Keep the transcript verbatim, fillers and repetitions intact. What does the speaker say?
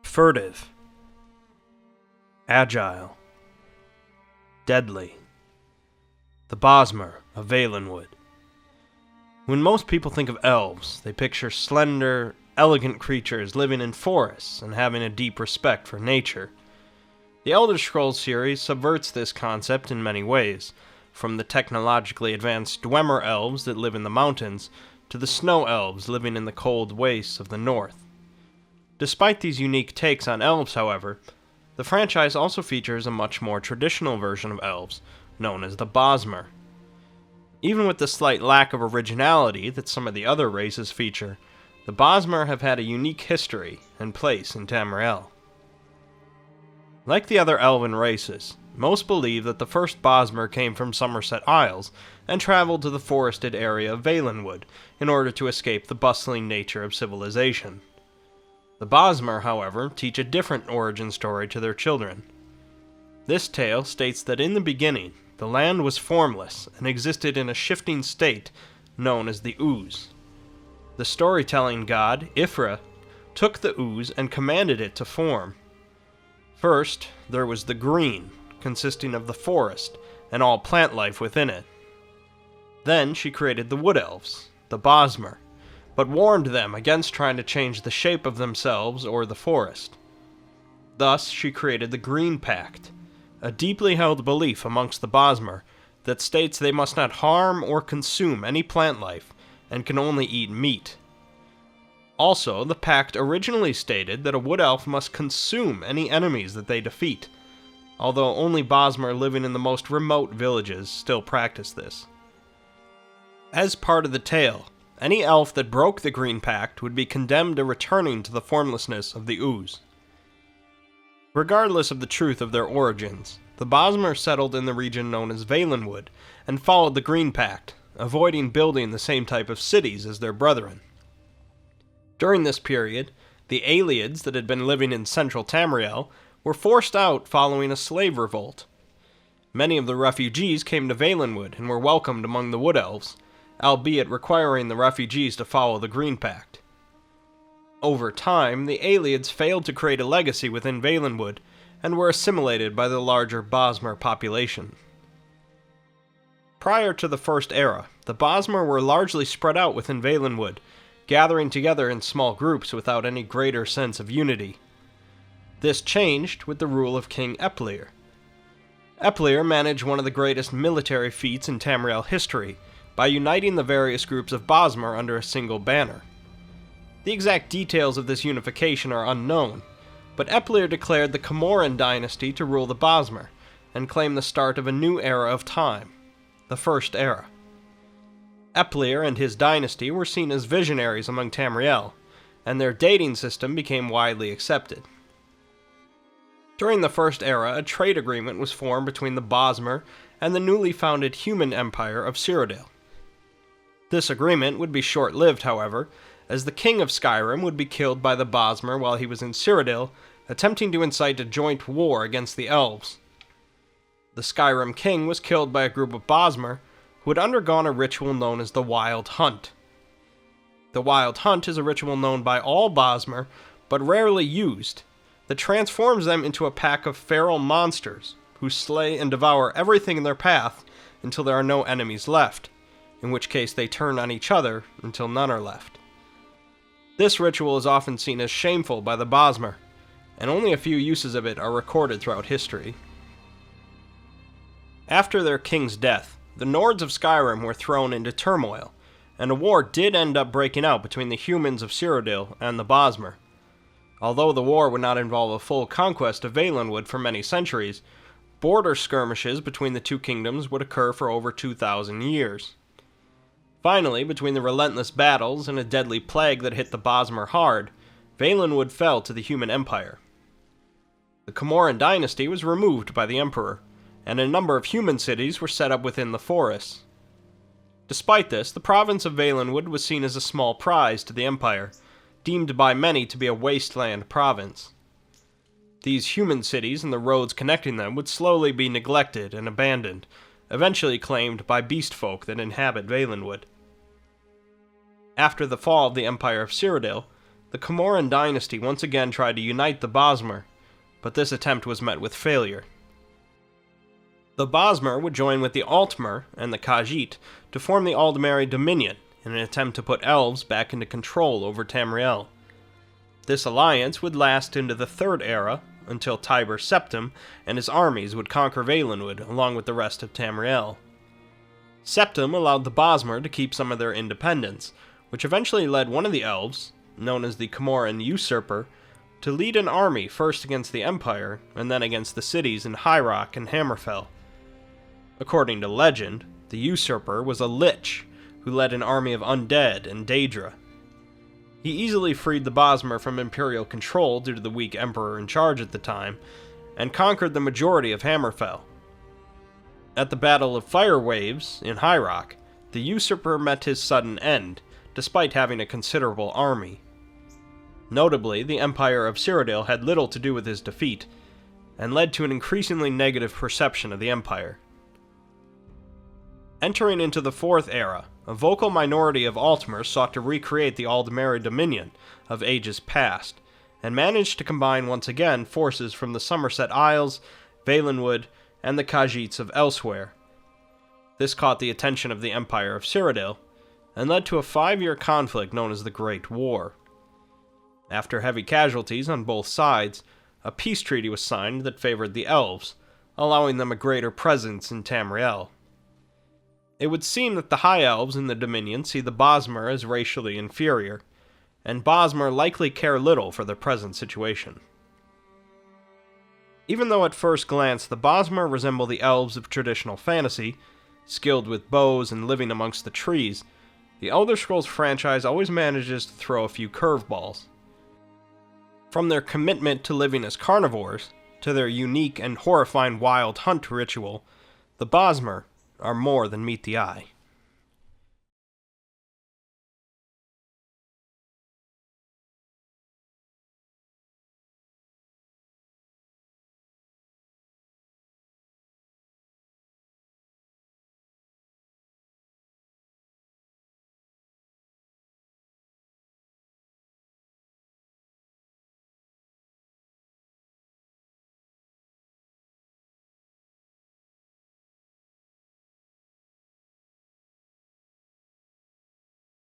Furtive, agile, deadly. The Bosmer of Valenwood. When most people think of elves, they picture slender, elegant creatures living in forests and having a deep respect for nature. The Elder Scrolls series subverts this concept in many ways, from the technologically advanced Dwemer elves that live in the mountains to the snow elves living in the cold wastes of the north. Despite these unique takes on elves, however, the franchise also features a much more traditional version of elves, known as the Bosmer. Even with the slight lack of originality that some of the other races feature, the Bosmer have had a unique history and place in Tamriel. Like the other elven races, most believe that the first Bosmer came from Somerset Isles and traveled to the forested area of Valenwood in order to escape the bustling nature of civilization. The Bosmer, however, teach a different origin story to their children. This tale states that in the beginning, the land was formless and existed in a shifting state known as the Ooze. The storytelling god, Ifra, took the Ooze and commanded it to form. First, there was the Green, consisting of the forest and all plant life within it. Then she created the Wood Elves, the Bosmer, but warned them against trying to change the shape of themselves or the forest. Thus, she created the Green Pact, a deeply held belief amongst the Bosmer that states they must not harm or consume any plant life and can only eat meat. Also, the pact originally stated that a wood elf must consume any enemies that they defeat, although only Bosmer living in the most remote villages still practice this. As part of the tale, any elf that broke the Green Pact would be condemned to returning to the formlessness of the Ooze. Regardless of the truth of their origins, the Bosmer settled in the region known as Valenwood and followed the Green Pact, avoiding building the same type of cities as their brethren. During this period, the Ayleids that had been living in central Tamriel were forced out following a slave revolt. Many of the refugees came to Valenwood and were welcomed among the Wood Elves, albeit requiring the refugees to follow the Green Pact. Over time, the Ayleids failed to create a legacy within Valenwood and were assimilated by the larger Bosmer population. Prior to the First Era, the Bosmer were largely spread out within Valenwood, gathering together in small groups without any greater sense of unity. This changed with the rule of King Eplir. Eplir managed one of the greatest military feats in Tamriel history by uniting the various groups of Bosmer under a single banner. The exact details of this unification are unknown, but Eplir declared the Comoran dynasty to rule the Bosmer, and claimed the start of a new era of time, the First Era. Eplir and his dynasty were seen as visionaries among Tamriel, and their dating system became widely accepted. During the First Era, a trade agreement was formed between the Bosmer and the newly founded human empire of Cyrodiil. This agreement would be short-lived, however, as the king of Skyrim would be killed by the Bosmer while he was in Cyrodiil, attempting to incite a joint war against the elves. The Skyrim king was killed by a group of Bosmer who had undergone a ritual known as the Wild Hunt. The Wild Hunt is a ritual known by all Bosmer, but rarely used, that transforms them into a pack of feral monsters who slay and devour everything in their path until there are no enemies left, in which case they turn on each other until none are left. This ritual is often seen as shameful by the Bosmer, and only a few uses of it are recorded throughout history. After their king's death, the Nords of Skyrim were thrown into turmoil, and a war did end up breaking out between the humans of Cyrodiil and the Bosmer. Although the war would not involve a full conquest of Valenwood for many centuries, border skirmishes between the two kingdoms would occur for over two thousand years. Finally, between the relentless battles and a deadly plague that hit the Bosmer hard, Valenwood fell to the human empire. The Comoran dynasty was removed by the emperor, and a number of human cities were set up within the forests. Despite this, the province of Valenwood was seen as a small prize to the empire, deemed by many to be a wasteland province. These human cities and the roads connecting them would slowly be neglected and abandoned, eventually claimed by beast folk that inhabit Valenwood. After the fall of the Empire of Cyrodiil, The Comoran dynasty once again tried to unite the Bosmer, but this attempt was met with failure. The Bosmer would join with the Altmer and the Khajiit to form the Aldmeri Dominion in an attempt to put elves back into control over Tamriel. This alliance would last into the Third Era, until Tiber Septim and his armies would conquer Valenwood along with the rest of Tamriel. Septim allowed the Bosmer to keep some of their independence, which eventually led one of the elves, known as the Comoran Usurper, to lead an army first against the Empire and then against the cities in High Rock and Hammerfell. According to legend, the Usurper was a lich who led an army of undead in Daedra. He easily freed the Bosmer from Imperial control due to the weak Emperor in charge at the time, and conquered the majority of Hammerfell. At the Battle of Fire Waves in High Rock, the Usurper met his sudden end, despite having a considerable army. Notably, the Empire of Cyrodiil had little to do with his defeat, and led to an increasingly negative perception of the Empire. Entering into the Fourth Era, a vocal minority of Altmer sought to recreate the Aldmeri Dominion of ages past, and managed to combine once again forces from the Somerset Isles, Valenwood, and the Khajiits of elsewhere. This caught the attention of the Empire of Cyrodiil, and led to a five-year conflict known as the Great War. After heavy casualties on both sides, a peace treaty was signed that favored the elves, allowing them a greater presence in Tamriel. It would seem that the High Elves in the Dominion see the Bosmer as racially inferior, and Bosmer likely care little for their present situation. Even though at first glance the Bosmer resemble the elves of traditional fantasy, skilled with bows and living amongst the trees, the Elder Scrolls franchise always manages to throw a few curveballs. From their commitment to living as carnivores, to their unique and horrifying wild hunt ritual, the Bosmer are more than meet the eye.